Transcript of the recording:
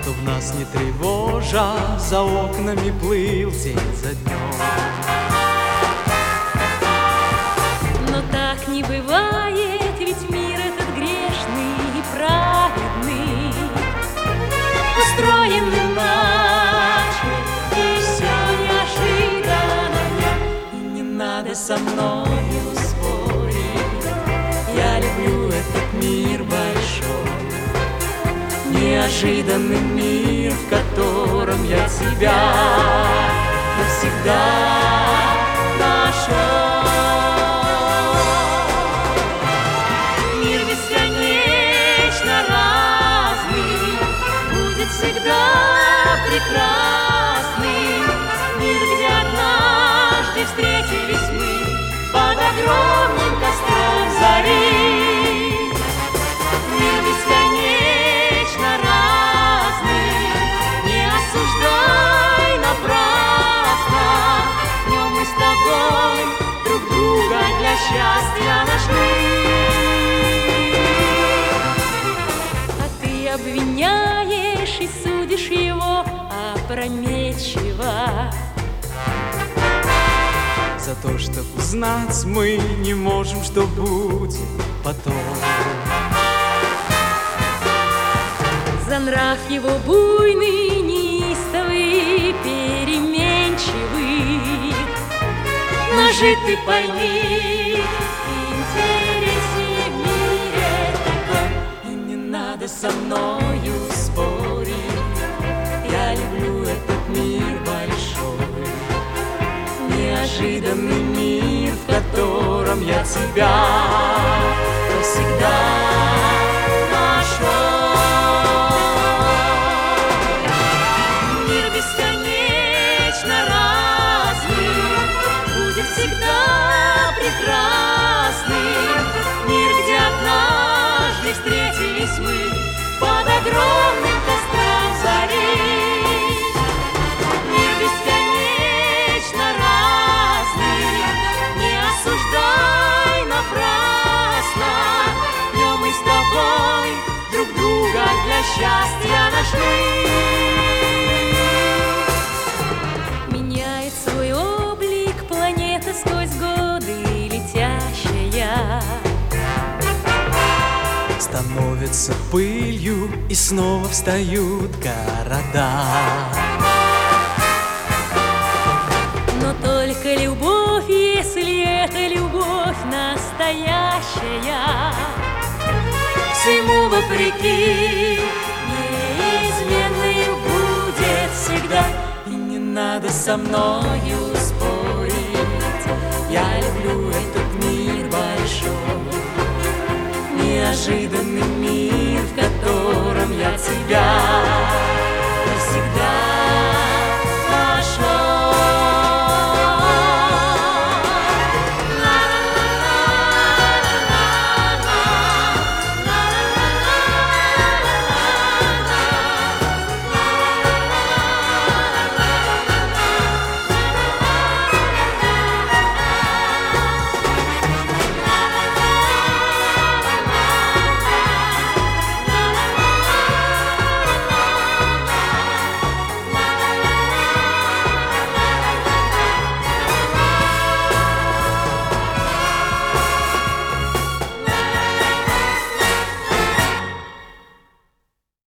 чтоб нас не тревожа, за окнами плыл день за днем. Но так не бывает, ведь мир этот грешный и праведный, устроен иначе, и все неожиданно. И не надо со мною спорить, я люблю этот мир большой, неожиданный мир, в котором я тебя навсегда нашел. Мир бесконечно разный, будет всегда прекрасный. Мир, где однажды встретились мы под огромным костром зари. Мир бесконечно разный, не осуждай напрасно. В нем мы с тобой друг друга для счастья нашли. А ты обвиняешь и судишь его опрометчиво За то, что узнать мы не можем, что будет потом. за нрав его буйный, неистовый, переменчивый. Но жить ты пойми, интереснее в мире такой. И не надо со мною спорить, я люблю этот мир большой, неожиданный мир, в котором я тебя навсегда нашел. Мир бесконечно разный, будет всегда прекрасный. Мир, где однажды встретились мы под огромным костром зари. Мир бесконечно разный, не осуждай напрасно. В нем мы с тобой друг друга для счастья нашли. Меняет свой облик планета сквозь годы летящая. Становятся пылью и снова встают города. Но только любовь, если это любовь настоящая, всему вопреки, неизменной будет всегда. И не надо со мною спорить, я люблю этот мир большой, неожиданный мир, в котором я тебя